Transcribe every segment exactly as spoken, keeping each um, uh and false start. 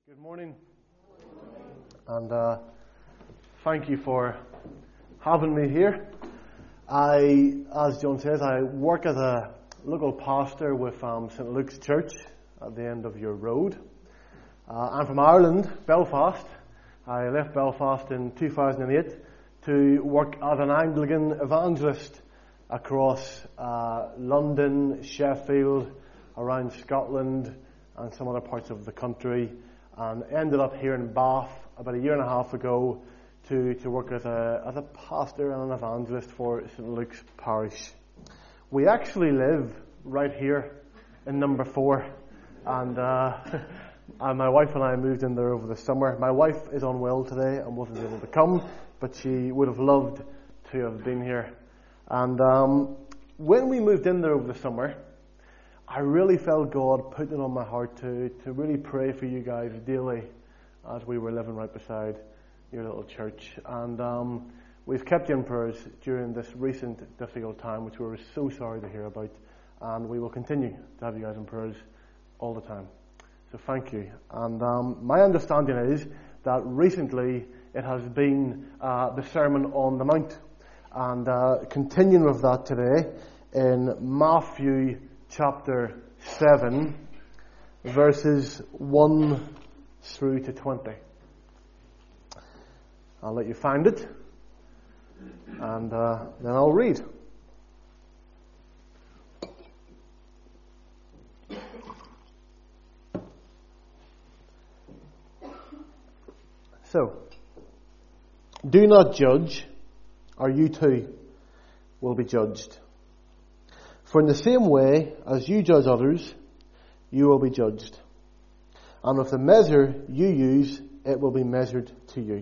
Good morning, and uh, thank you for having me here. I, as John says, I work as a local pastor with um, Saint Luke's Church at the end of your road. Uh, I'm from Ireland, Belfast. I left Belfast in two thousand eight to work as an Anglican evangelist across uh, London, Sheffield, around Scotland, and some other parts of the country. And ended up here in Bath about a year and a half ago to, to work as a as a pastor and an evangelist for Saint Luke's Parish. We actually live right here in number four, and, uh, and my wife and I moved in there over the summer. My wife is unwell today and wasn't able to come, but she would have loved to have been here. And um, when we moved in there over the summer, I really felt God putting it on my heart to, to really pray for you guys daily as we were living right beside your little church. And um, we've kept you in prayers during this recent difficult time, which we were so sorry to hear about. And we will continue to have you guys in prayers all the time. So thank you. And um, my understanding is that recently it has been uh, the Sermon on the Mount. And uh, continuing with that today in Matthew chapter seven, verses one through to twenty. I'll let you find it, and uh, then I'll read. So, do not judge, or you too will be judged. For in the same way as you judge others, you will be judged. And with the measure you use, it will be measured to you.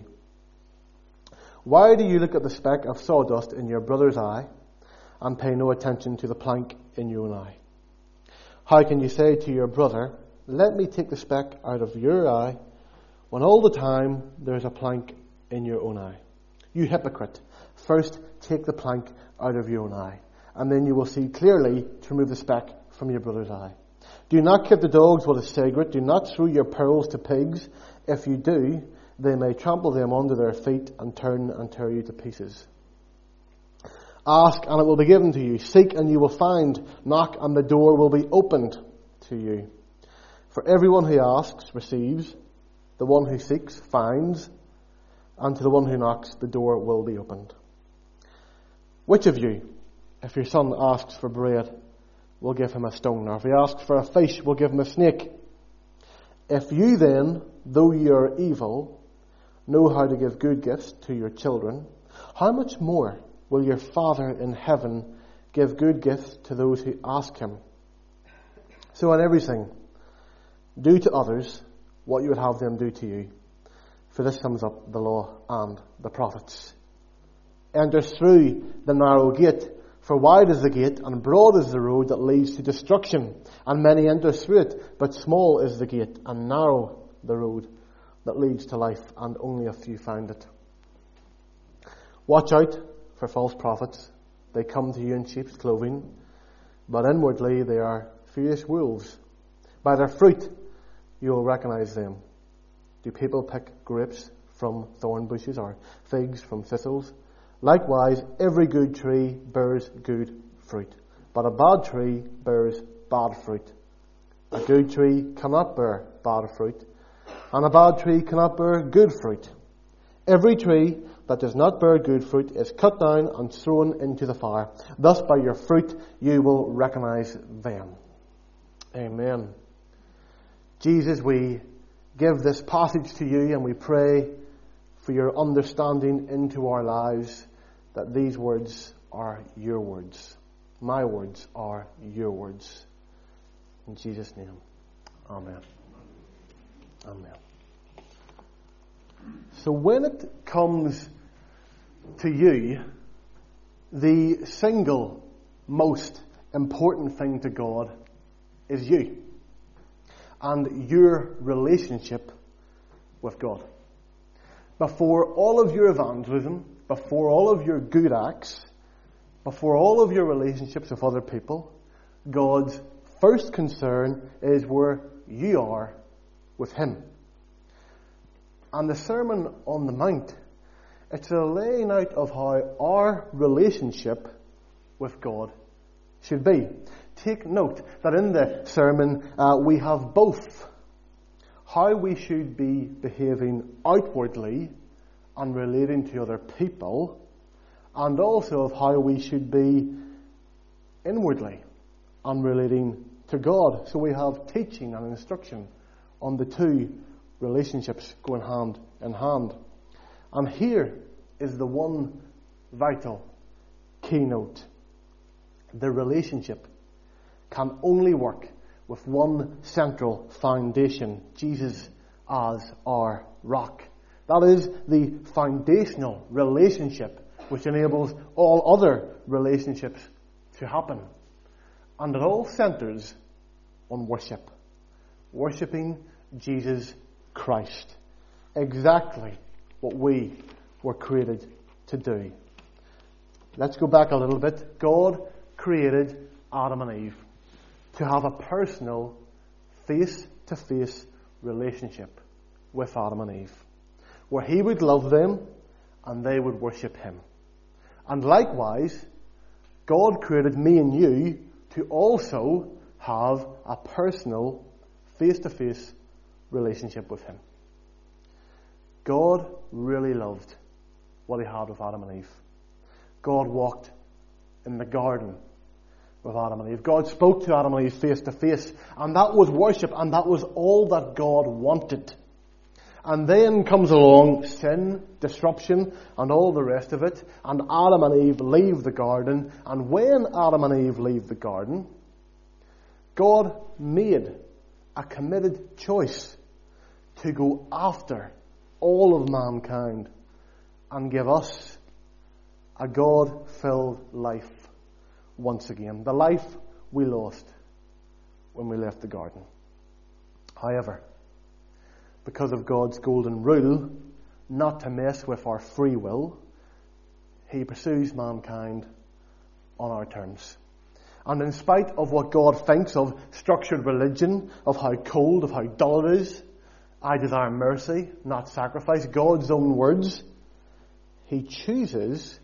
Why do you look at the speck of sawdust in your brother's eye and pay no attention to the plank in your own eye? How can you say to your brother, let me take the speck out of your eye, when all the time there is a plank in your own eye? You hypocrite, first take the plank out of your own eye, and then you will see clearly to remove the speck from your brother's eye. Do not give the dogs what is sacred. Do not throw your pearls to pigs. If you do, they may trample them under their feet and turn and tear you to pieces. Ask, and it will be given to you. Seek, and you will find. Knock, and the door will be opened to you. For everyone who asks receives. The one who seeks finds. And to the one who knocks, the door will be opened. Which of you, if your son asks for bread, we'll give him a stone, or if he asks for a fish, we'll give him a snake? If you then, though you are evil, know how to give good gifts to your children, how much more will your Father in heaven give good gifts to those who ask him? So in everything, do to others what you would have them do to you, for this sums up the law and the prophets. Enter through the narrow gate, for wide is the gate, and broad is the road that leads to destruction, and many enter through it, but small is the gate, and narrow the road that leads to life, and only a few find it. Watch out for false prophets. They come to you in sheep's clothing, but inwardly they are fierce wolves. By their fruit you will recognize them. Do people pick grapes from thorn bushes, or figs from thistles? Likewise, every good tree bears good fruit, but a bad tree bears bad fruit. A good tree cannot bear bad fruit, and a bad tree cannot bear good fruit. Every tree that does not bear good fruit is cut down and thrown into the fire. Thus by your fruit you will recognize them. Amen. Jesus, we give this passage to you, and we pray for your understanding into our lives, that these words are your words. My words are your words. In Jesus' name, amen. Amen. So when it comes to you, the single most important thing to God is you and your relationship with God. Before all of your evangelism, before all of your good acts, before all of your relationships with other people, God's first concern is where you are with Him. And the Sermon on the Mount, it's a laying out of how our relationship with God should be. Take note that in the sermon uh, we have both how we should be behaving outwardly and relating to other people, and also of how we should be inwardly and relating to God. So we have teaching and instruction on the two relationships going hand in hand. And here is the one vital keynote. The relationship can only work with one central foundation, Jesus as our rock. That is the foundational relationship which enables all other relationships to happen. And it all centers on worship. Worshipping Jesus Christ. Exactly what we were created to do. Let's go back a little bit. God created Adam and Eve to have a personal, face-to-face relationship with Adam and Eve, where He would love them and they would worship Him. And likewise, God created me and you to also have a personal, face-to-face relationship with Him. God really loved what He had with Adam and Eve. God walked in the garden with Adam and Eve. God spoke to Adam and Eve face to face, and that was worship, and that was all that God wanted. And then comes along sin, disruption, and all the rest of it, and Adam and Eve leave the garden, and when Adam and Eve leave the garden, God made a committed choice to go after all of mankind and give us a God-filled life once again. The life we lost when we left the garden. However, because of God's golden rule, not to mess with our free will, He pursues mankind on our terms. And in spite of what God thinks of structured religion, of how cold, of how dull it is, I desire mercy, not sacrifice, God's own words, He chooses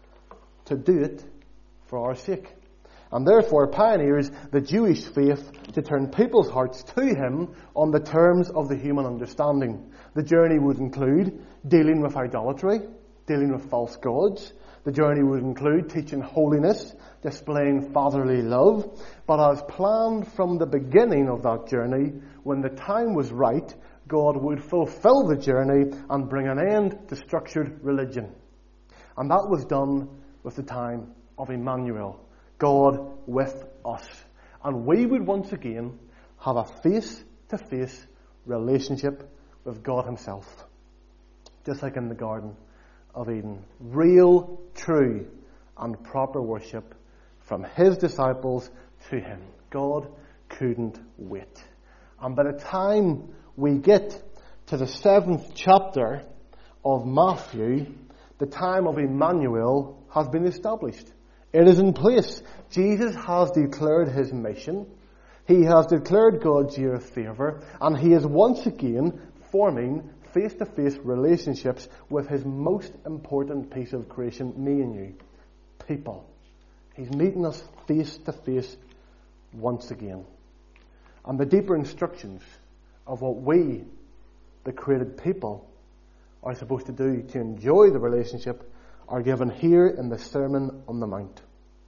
to do it for our sake. And therefore pioneers the Jewish faith to turn people's hearts to Him on the terms of the human understanding. The journey would include dealing with idolatry, dealing with false gods. The journey would include teaching holiness, displaying fatherly love. But as planned from the beginning of that journey, when the time was right, God would fulfill the journey and bring an end to structured religion. And that was done with the time of Emmanuel, God with us. And we would once again have a face-to-face relationship with God Himself. Just like in the Garden of Eden. Real, true, and proper worship from His disciples to Him. God couldn't wait. And by the time we get to the seventh chapter of Matthew, the time of Emmanuel has been established. It is in place. Jesus has declared His mission. He has declared God's year of favour, and He is once again forming face-to-face relationships with His most important piece of creation, me and you, people. He's meeting us face-to-face once again. And the deeper instructions of what we, the created people, are supposed to do to enjoy the relationship are given here in the Sermon on the Mount.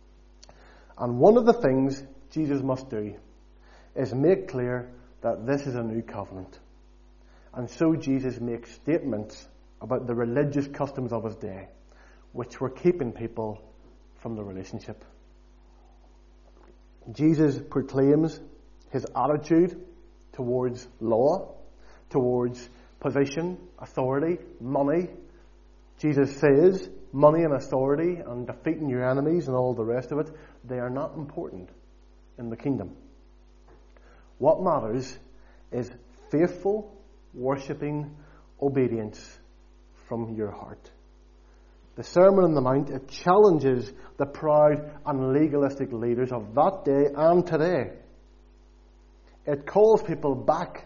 And one of the things Jesus must do is make clear that this is a new covenant. And so Jesus makes statements about the religious customs of His day, which were keeping people from the relationship. Jesus proclaims His attitude towards law, towards position, authority, money. Jesus says money and authority and defeating your enemies and all the rest of it, they are not important in the kingdom. What matters is faithful, worshipping obedience from your heart. The Sermon on the Mount, it challenges the proud and legalistic leaders of that day and today. It calls people back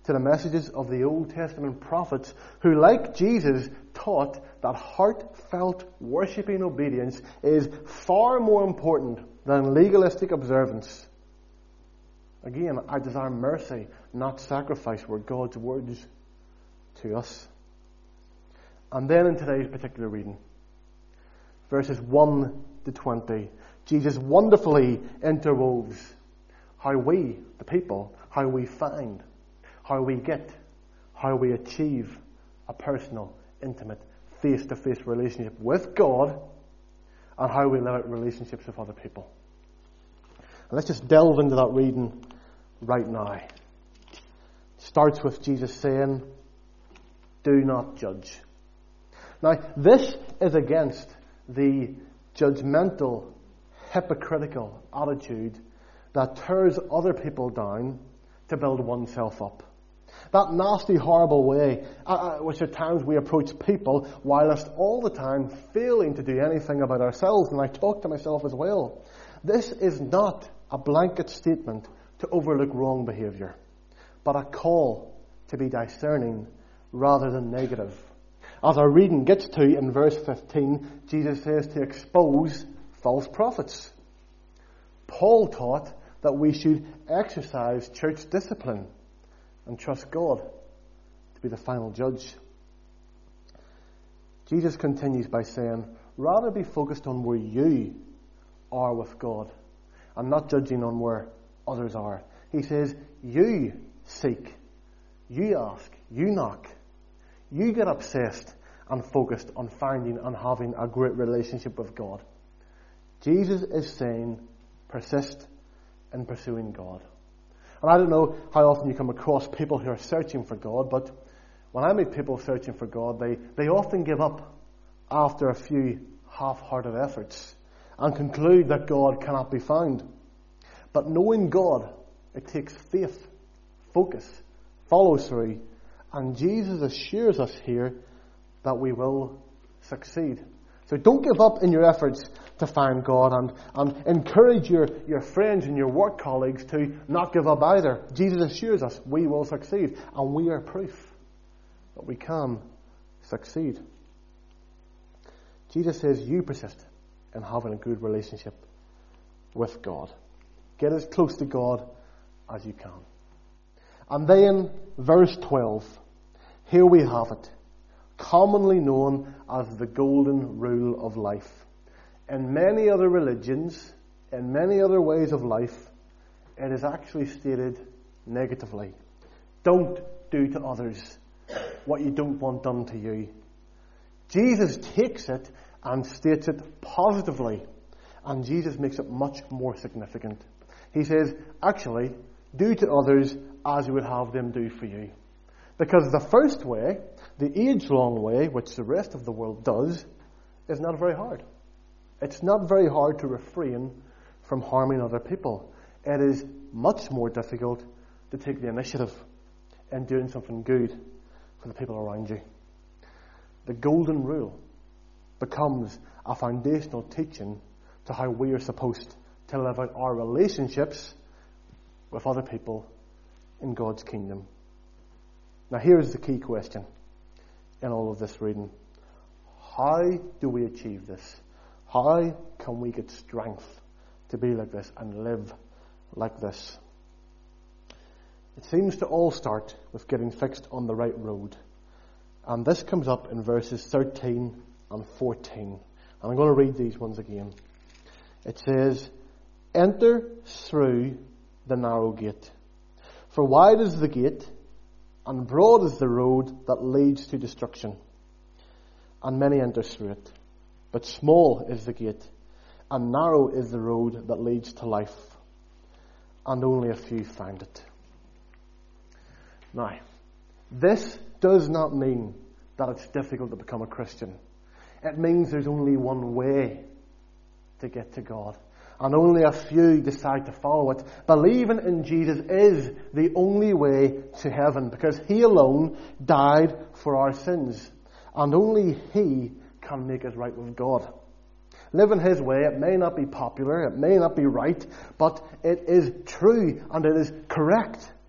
to the messages of the Old Testament prophets who, like Jesus, taught that heartfelt worshipping obedience is far more important than legalistic observance. Again, I desire mercy, not sacrifice, were God's words to us. And then in today's particular reading, verses one to twenty, Jesus wonderfully interwoves how we, the people, how we find, how we get, how we achieve a personal, intimate, face-to-face relationship with God, and how we live out relationships with other people. And let's just delve into that reading right now. It starts with Jesus saying, "Do not judge." Now, this is against the judgmental, hypocritical attitude that tears other people down to build oneself up. That nasty, horrible way uh, which at times we approach people whilst all the time failing to do anything about ourselves. And I talk to myself as well. This is not a blanket statement to overlook wrong behaviour, but a call to be discerning rather than negative. As our reading gets to in verse fifteen, Jesus says to expose false prophets. Paul taught that we should exercise church discipline and trust God to be the final judge. Jesus continues by saying, rather be focused on where you are with God and not judging on where others are. He says, you seek, you ask, you knock, you get obsessed and focused on finding and having a great relationship with God. Jesus is saying, persist in pursuing God. And I don't know how often you come across people who are searching for God, but when I meet people searching for God, they, they often give up after a few half-hearted efforts and conclude that God cannot be found. But knowing God, it takes faith, focus, follow through, and Jesus assures us here that we will succeed. So don't give up in your efforts to find God, and, and encourage your, your friends and your work colleagues to not give up either. Jesus assures us we will succeed, and we are proof that we can succeed. Jesus says you persist in having a good relationship with God. Get as close to God as you can. And then verse twelve, here we have it, commonly known as the golden rule of life. In many other religions, in many other ways of life, it is actually stated negatively. Don't do to others what you don't want done to you. Jesus takes it and states it positively, and Jesus makes it much more significant. He says, actually, do to others as you would have them do for you. Because the first way, the age-long way, which the rest of the world does, is not very hard. It's not very hard to refrain from harming other people. It is much more difficult to take the initiative in doing something good for the people around you. The golden rule becomes a foundational teaching to how we are supposed to live out our relationships with other people in God's kingdom. Now here's the key question in all of this reading. How do we achieve this? How can we get strength to be like this and live like this? It seems to all start with getting fixed on the right road. And this comes up in verses thirteen and fourteen. And I'm going to read these ones again. It says, enter through the narrow gate. For wide is the gate, and broad is the road that leads to destruction, and many enter through it. But small is the gate, and narrow is the road that leads to life, and only a few find it. Now, this does not mean that it's difficult to become a Christian. It means there's only one way to get to God, and only a few decide to follow it. Believing in Jesus is the only way to heaven, because He alone died for our sins, and only He can make us right with God. Living His way, it may not be popular, it may not be right, but it is true and it is correct.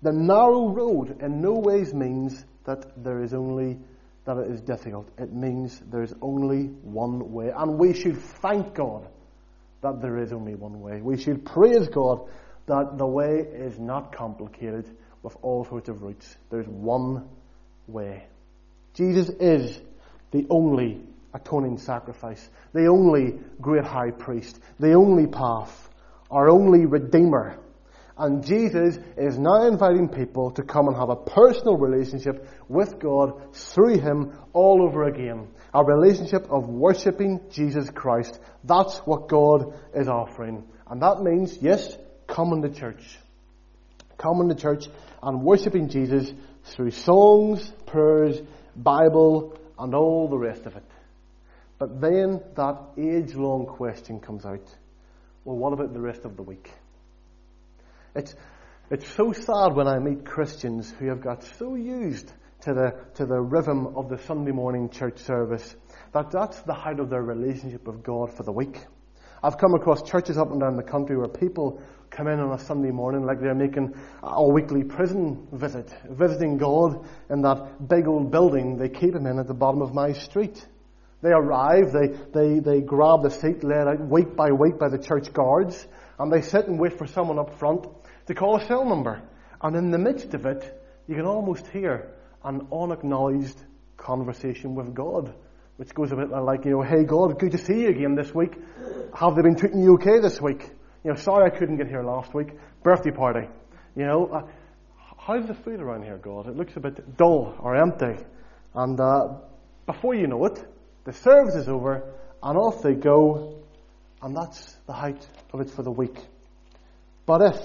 The narrow road in no ways means that there is only, that it is difficult. It means there is only one way. And we should thank God that there is only one way. We should praise God that the way is not complicated with all sorts of routes. There's one way. Jesus is the only atoning sacrifice, the only great high priest, the only path, our only redeemer. And Jesus is now inviting people to come and have a personal relationship with God through Him all over again. A relationship of worshipping Jesus Christ. That's what God is offering. And that means, yes, coming to church. Coming to church and worshipping Jesus through songs, prayers, Bible, and all the rest of it. But then that age-long question comes out. Well, what about the rest of the week? It's it's so sad when I meet Christians who have got so used to the to the rhythm of the Sunday morning church service that that's the height of their relationship with God for the week. I've come across churches up and down the country where people come in on a Sunday morning like they're making a weekly prison visit, visiting God in that big old building they keep Him in at the bottom of my street. They arrive, they, they, they grab the seat laid out week by week by the church guards, and they sit and wait for someone up front to call a cell number. And in the midst of it, you can almost hear an unacknowledged conversation with God, which goes a bit like, you know, hey God, good to see you again this week. Have they been treating you okay this week? You know, sorry I couldn't get here last week. Birthday party. You know, uh, how's the food around here, God? It looks a bit dull or empty. And uh, before you know it, the service is over, and off they go, and that's the height of it for the week. But if,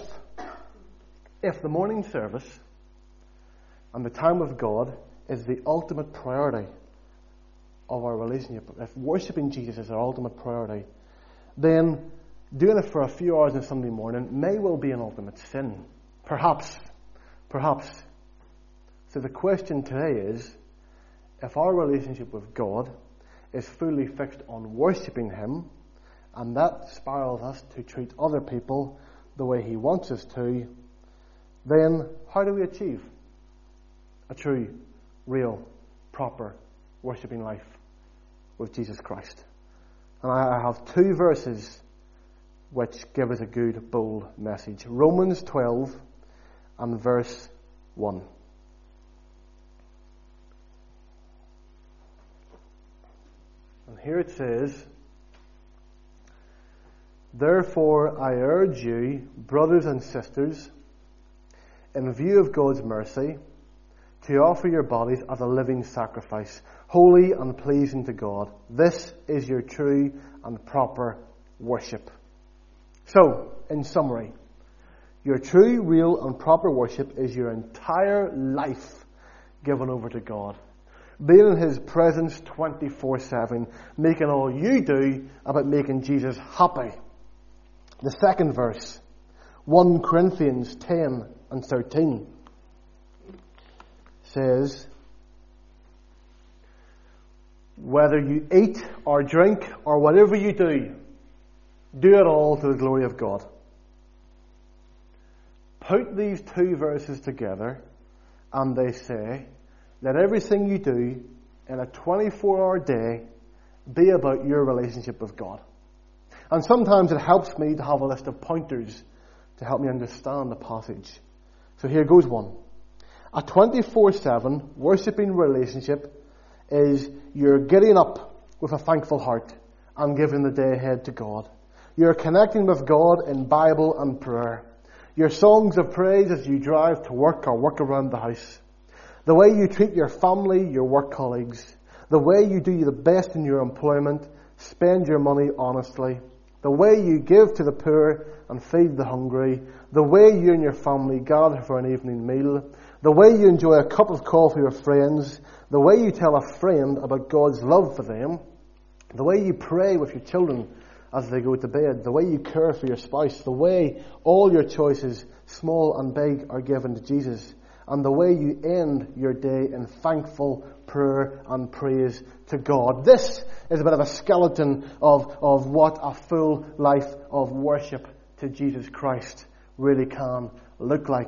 if the morning service and the time with God is the ultimate priority of our relationship, if worshipping Jesus is our ultimate priority, then doing it for a few hours on Sunday morning may well be an ultimate sin. Perhaps. Perhaps. So the question today is, if our relationship with God is fully fixed on worshipping Him, and that spirals us to treat other people the way He wants us to, then how do we achieve a true, real, proper worshipping life with Jesus Christ? And I have two verses which give us a good, bold message. Romans twelve and verse one. And here it says, therefore I urge you, brothers and sisters, in view of God's mercy, to offer your bodies as a living sacrifice, holy and pleasing to God. This is your true and proper worship. So, in summary, your true, real and proper worship is your entire life given over to God. Being in His presence twenty-four seven, making all you do about making Jesus happy. The second verse, First Corinthians ten and thirteen, says, whether you eat or drink or whatever you do, do it all to the glory of God. Put these two verses together and they say, let everything you do in a twenty-four hour day be about your relationship with God. And sometimes it helps me to have a list of pointers to help me understand the passage. So here goes one. A twenty-four seven worshipping relationship is you're getting up with a thankful heart and giving the day ahead to God. You're connecting with God in Bible and prayer. Your songs of praise as you drive to work or work around the house. The way you treat your family, your work colleagues. The way you do the best in your employment, spend your money honestly. The way you give to the poor and feed the hungry. The way you and your family gather for an evening meal. The way you enjoy a cup of coffee with friends. The way you tell a friend about God's love for them. The way you pray with your children as they go to bed. The way you care for your spouse. The way all your choices, small and big, are given to Jesus. And the way you end your day in thankful prayer and praise to God. This is a bit of a skeleton of, of what a full life of worship to Jesus Christ really can look like.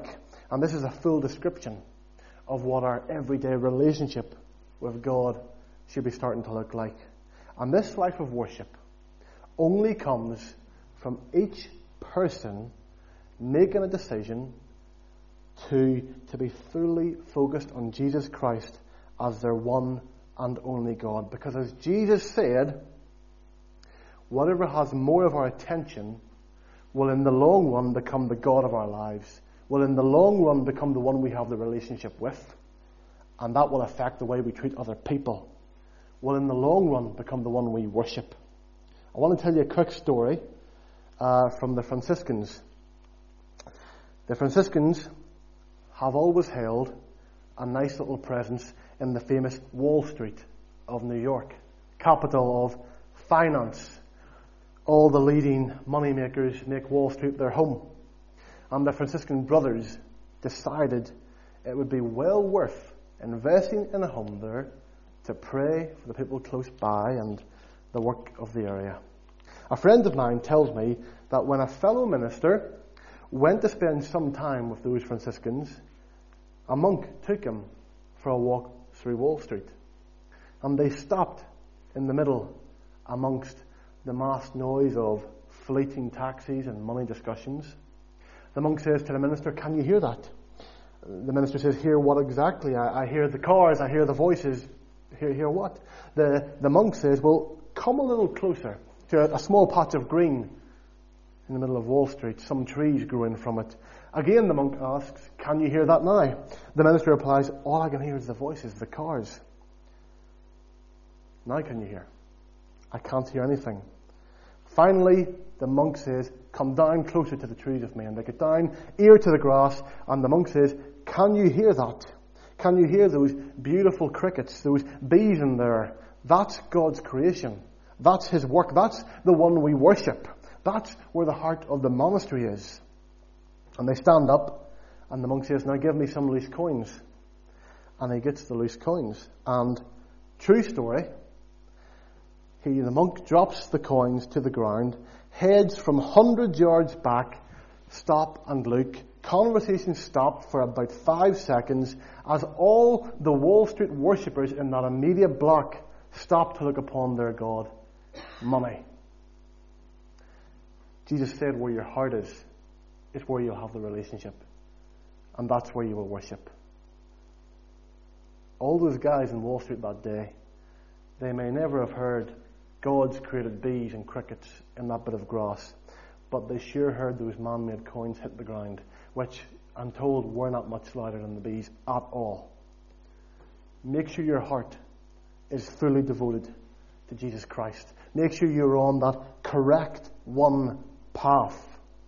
And this is a full description of what our everyday relationship with God should be starting to look like. And this life of worship only comes from each person making a decision to, to be fully focused on Jesus Christ as their one and only God. Because as Jesus said, whatever has more of our attention will in the long run become the God of our lives, will in the long run become the one we have the relationship with, and that will affect the way we treat other people, will in the long run become the one we worship. I want to tell you a quick story uh, from the Franciscans. The Franciscans have always held a nice little presence in the famous Wall Street of New York, capital of finance. All the leading moneymakers make Wall Street their home. And the Franciscan brothers decided it would be well worth investing in a home there to pray for the people close by and the work of the area. A friend of mine tells me that when a fellow minister went to spend some time with those Franciscans, a monk took him for a walk through Wall Street. And they stopped in the middle amongst the massed noise of fleeting taxis and money discussions. The monk says to the minister, "Can you hear that?" The minister says, "Hear what exactly?" I, I hear the cars, I hear the voices. Hear, hear what? The, the monk says, "Well, come a little closer to a, a small patch of green in the middle of Wall Street, some trees growing from it." Again, the monk asks, "Can you hear that now?" The minister replies, "All I can hear is the voices, the cars." "Now can you hear?" "I can't hear anything." Finally, the monk says, "Come down closer to the trees with me." And they get down, ear to the grass, and the monk says, "Can you hear that? Can you hear those beautiful crickets, those bees in there? That's God's creation. That's His work. That's the one we worship. That's where the heart of the monastery is." And they stand up, and the monk says, "Now give me some loose coins." And he gets the loose coins. And true story, he, the monk drops the coins to the ground, heads from hundreds yards back, stop and look. Conversation stopped for about five seconds as all the Wall Street worshippers in that immediate block stopped to look upon their God, money. Jesus said, "Where your heart is, is where you'll have the relationship. And that's where you will worship." All those guys in Wall Street that day, they may never have heard God's created bees and crickets in that bit of grass, but they sure heard those man-made coins hit the ground, which I'm told were not much louder than the bees at all. Make sure your heart is fully devoted to Jesus Christ. Make sure you're on that correct one path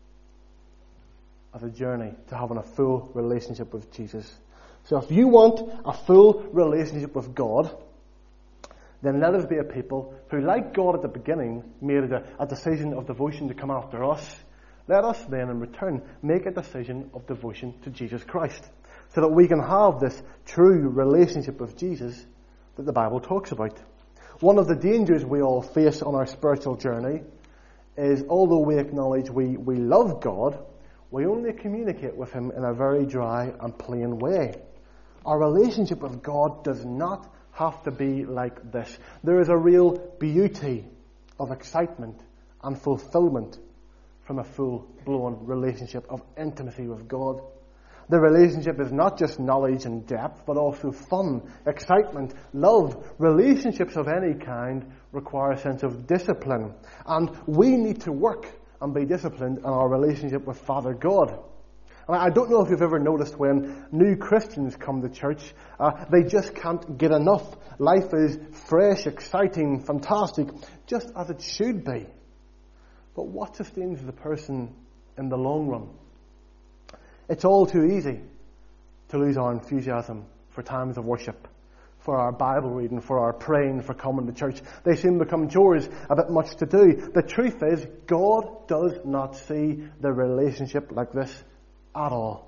of a journey to having a full relationship with Jesus. So if you want a full relationship with God, then let us be a people who, like God at the beginning, made a, a decision of devotion to come after us. Let us then, in return, make a decision of devotion to Jesus Christ, so that we can have this true relationship with Jesus that the Bible talks about. One of the dangers we all face on our spiritual journey is, although we acknowledge we, we love God, we only communicate with Him in a very dry and plain way. Our relationship with God does not have to be like this. There is a real beauty of excitement and fulfillment from a full-blown relationship of intimacy with God. The relationship is not just knowledge and depth, but also fun, excitement, love. Relationships of any kind require a sense of discipline. And we need to work and be disciplined in our relationship with Father God. And I don't know if you've ever noticed when new Christians come to church, uh, they just can't get enough. Life is fresh, exciting, fantastic, just as it should be. But what sustains the person in the long run? It's all too easy to lose our enthusiasm for times of worship, for our Bible reading, for our praying, for coming to church. They seem to become chores, a bit much to do. The truth is, God does not see the relationship like this at all.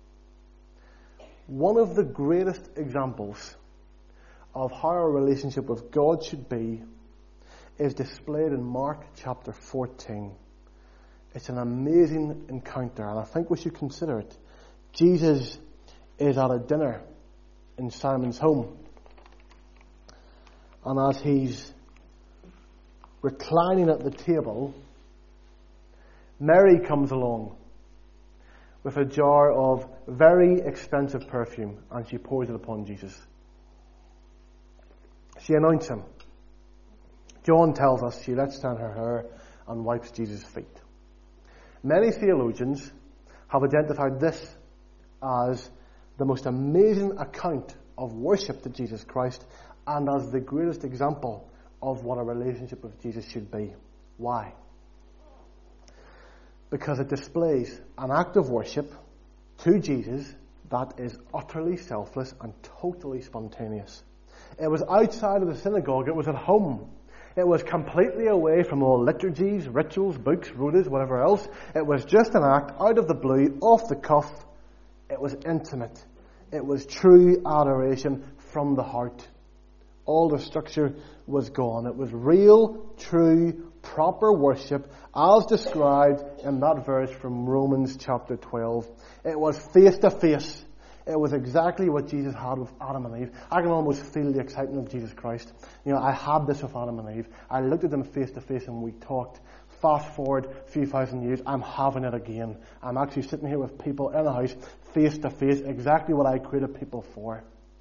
One of the greatest examples of how our relationship with God should be is displayed in Mark chapter fourteen. It's an amazing encounter, and I think we should consider it. Jesus is at a dinner in Simon's home. And as he's reclining at the table, Mary comes along with a jar of very expensive perfume, and she pours it upon Jesus. She anoints him. John tells us she lets down her hair and wipes Jesus' feet. Many theologians have identified this as the most amazing account of worship to Jesus Christ and as the greatest example of what a relationship with Jesus should be. Why? Because it displays an act of worship to Jesus that is utterly selfless and totally spontaneous. It was outside of the synagogue. It was at home. It was completely away from all liturgies, rituals, books, rotas, whatever else. It was just an act out of the blue, off the cuff. It was intimate. It was true adoration from the heart. All the structure was gone. It was real, true, proper worship as described in that verse from Romans chapter twelve. It was face to face. It was exactly what Jesus had with Adam and Eve. I can almost feel the excitement of Jesus Christ. You know, I had this with Adam and Eve. I looked at them face to face and we talked. Fast forward a few thousand years, I'm having it again. I'm actually sitting here with people in a house, face to face, exactly what I created people for.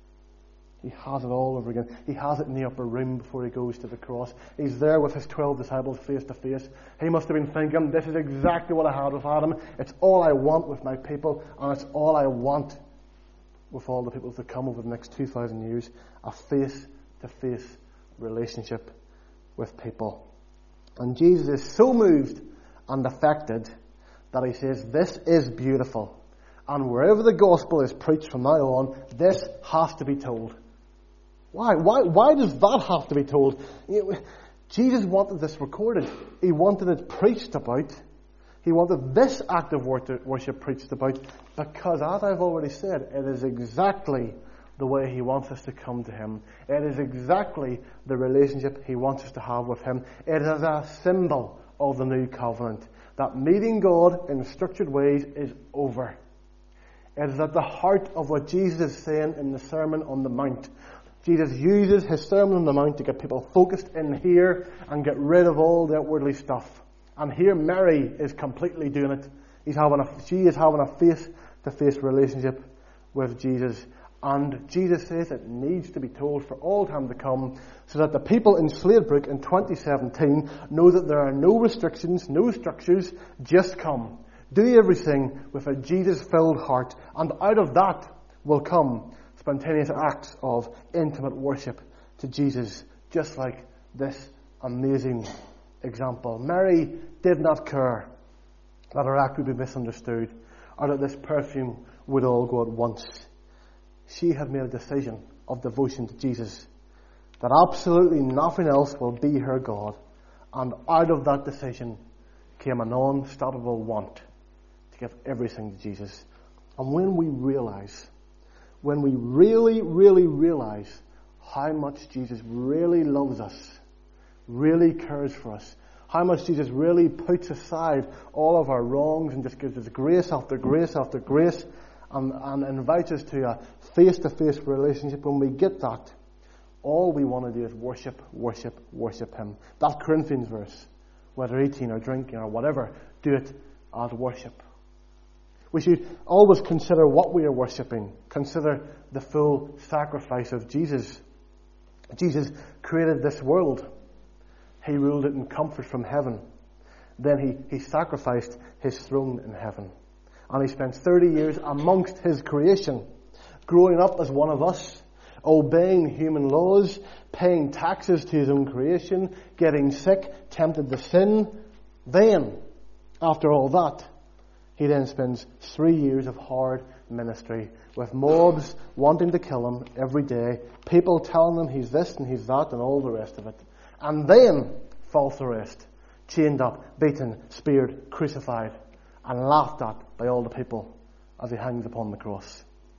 He has it all over again. He has it in the upper room before he goes to the cross. He's there with his twelve disciples face to face. He must have been thinking, this is exactly what I had with Adam. It's all I want with my people, and it's all I want with all the people to come over the next two thousand years. A face-to-face relationship with people. And Jesus is so moved and affected that he says, this is beautiful. And wherever the gospel is preached from now on, this has to be told. Why? Why, why does that have to be told? You know, Jesus wanted this recorded. He wanted it preached about. He wanted this act of worship preached about because, as I've already said, it is exactly the way he wants us to come to him. It is exactly the relationship he wants us to have with him. It is a symbol of the new covenant. That meeting God in structured ways is over. It is at the heart of what Jesus is saying in the Sermon on the Mount. Jesus uses his Sermon on the Mount to get people focused in here and get rid of all the outwardly stuff. And here Mary is completely doing it. He's having a, she is having a face-to-face relationship with Jesus. And Jesus says it needs to be told for all time to come so that the people in Sladebrook in twenty seventeen know that there are no restrictions, no structures, just come. Do everything with a Jesus-filled heart. And out of that will come spontaneous acts of intimate worship to Jesus, just like this amazing example. Mary did not care that her act would be misunderstood or that this perfume would all go at once. She had made a decision of devotion to Jesus, that absolutely nothing else will be her God. And out of that decision came a non-stoppable want to give everything to Jesus. And when we realize, when we really, really realize how much Jesus really loves us, really cares for us, how much Jesus really puts aside all of our wrongs and just gives us grace after grace after grace and, and invites us to a face-to-face relationship, when we get that, all we want to do is worship, worship, worship him. That Corinthians verse, whether eating or drinking or whatever, do it as worship. We should always consider what we are worshipping. Consider the full sacrifice of Jesus. Jesus created this world. He ruled it in comfort from heaven. Then he, he sacrificed his throne in heaven. And he spent thirty years amongst his creation, growing up as one of us, obeying human laws, paying taxes to his own creation, getting sick, tempted to sin. Then, after all that, he then spends three years of hard ministry with mobs wanting to kill him every day, people telling him he's this and he's that and all the rest of it. And then false arrest, chained up, beaten, speared, crucified, and laughed at by all the people as he hangs upon the cross.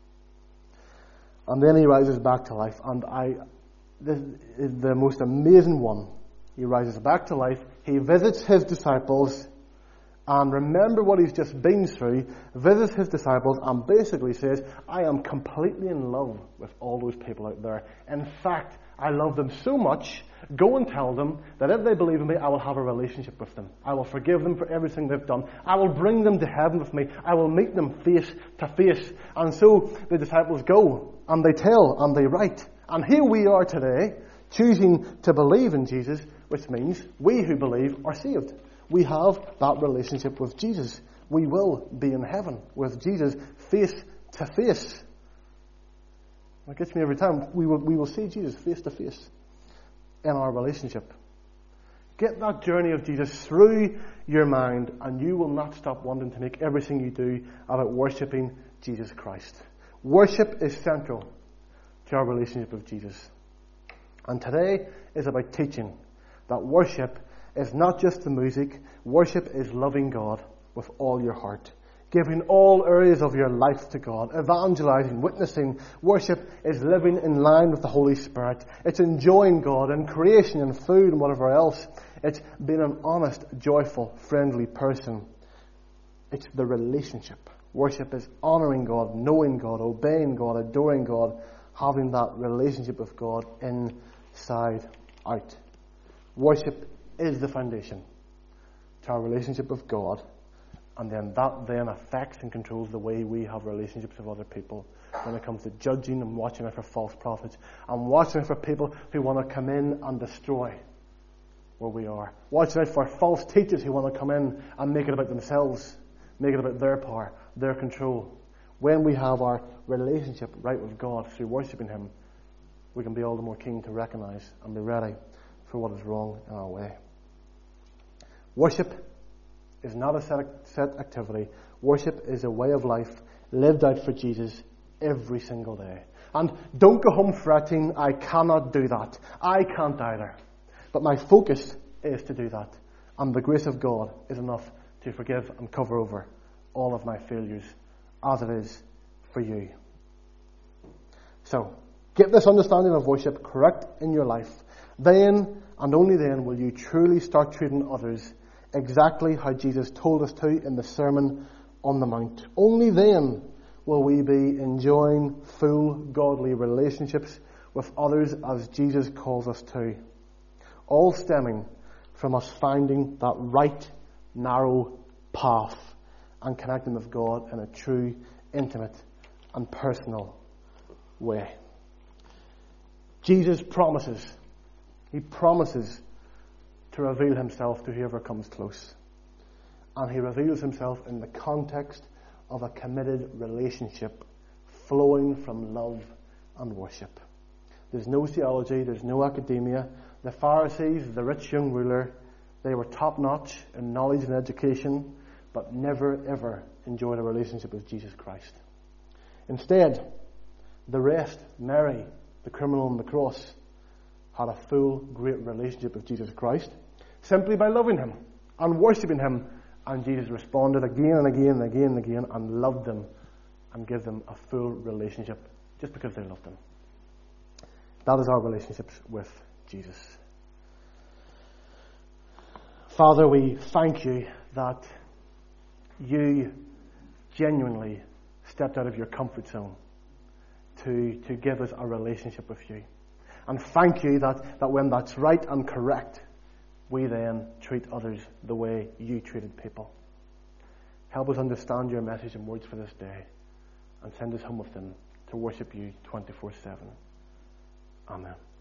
And then he rises back to life, and I, this is the most amazing one. He rises back to life, he visits his disciples, and remember what he's just been through, visits his disciples and basically says, I am completely in love with all those people out there. In fact, I love them so much, go and tell them that if they believe in me, I will have a relationship with them. I will forgive them for everything they've done. I will bring them to heaven with me. I will meet them face to face. And so the disciples go, and they tell, and they write. And here we are today, choosing to believe in Jesus, which means we who believe are saved. We have that relationship with Jesus. We will be in heaven with Jesus face to face. That gets me every time. We will, we will see Jesus face to face in our relationship. Get that journey of Jesus through your mind, and you will not stop wanting to make everything you do about worshipping Jesus Christ. Worship is central to our relationship with Jesus. And today is about teaching that worship is not just the music. Worship is loving God with all your heart, giving all areas of your life to God, evangelizing, witnessing. Worship is living in line with the Holy Spirit. It's enjoying God and creation and food and whatever else. It's being an honest, joyful, friendly person. It's the relationship. Worship is honoring God, knowing God, obeying God, adoring God, having that relationship with God inside out. Worship is the foundation to our relationship with God, and then that then affects and controls the way we have relationships with other people when it comes to judging and watching out for false prophets and watching out for people who want to come in and destroy where we are. Watching out for false teachers who want to come in and make it about themselves, make it about their power, their control. When we have our relationship right with God through worshipping Him, we can be all the more keen to recognize and be ready for what is wrong in our way. Worship is not a set, set activity. Worship is a way of life lived out for Jesus every single day. And don't go home fretting, I cannot do that. I can't either. But my focus is to do that. And the grace of God is enough to forgive and cover over all of my failures, as it is for you. So, get this understanding of worship correct in your life. Then, and only then, will you truly start treating others exactly how Jesus told us to in the Sermon on the Mount. Only then will we be enjoying full godly relationships with others as Jesus calls us to. All stemming from us finding that right, narrow path and connecting with God in a true, intimate and personal way. Jesus promises, He promises to reveal Himself to whoever comes close. And He reveals Himself in the context of a committed relationship flowing from love and worship. There's no theology, there's no academia. The Pharisees, the rich young ruler, they were top-notch in knowledge and education, but never ever enjoyed a relationship with Jesus Christ. Instead, the rest, Mary, the criminal on the cross, had a full, great relationship with Jesus Christ simply by loving Him and worshipping Him. And Jesus responded again and again and again and again and loved them and gave them a full relationship just because they loved Him. That is our relationships with Jesus. Father, we thank You that You genuinely stepped out of Your comfort zone to, to give us a relationship with You. And thank You that, that when that's right and correct, we then treat others the way You treated people. Help us understand Your message and words for this day, and send us home with them to worship You twenty-four seven. Amen.